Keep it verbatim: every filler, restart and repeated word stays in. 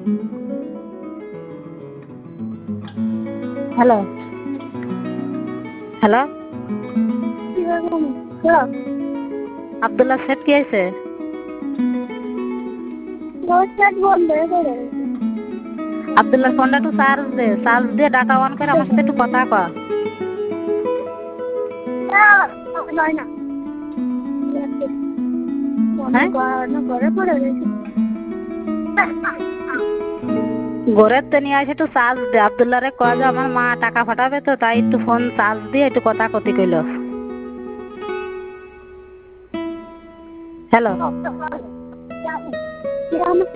Hello hello Abdullah set কি আছে? আব্দুল্লাহ ফোনটা একটু চার্জ দে, চার্জ দিয়ে ডাটা অন করে আমার সাথে একটু কথা কয়। ঘরের তো নিয়ে আসে একটু চার্জ দে। আব্দুল্লাহ রে কয় যে আমার মা টাকা পাঠাবে তো, তাই একটু ফোন চার্জ দিয়ে একটু কথা কতি কইল। হ্যালো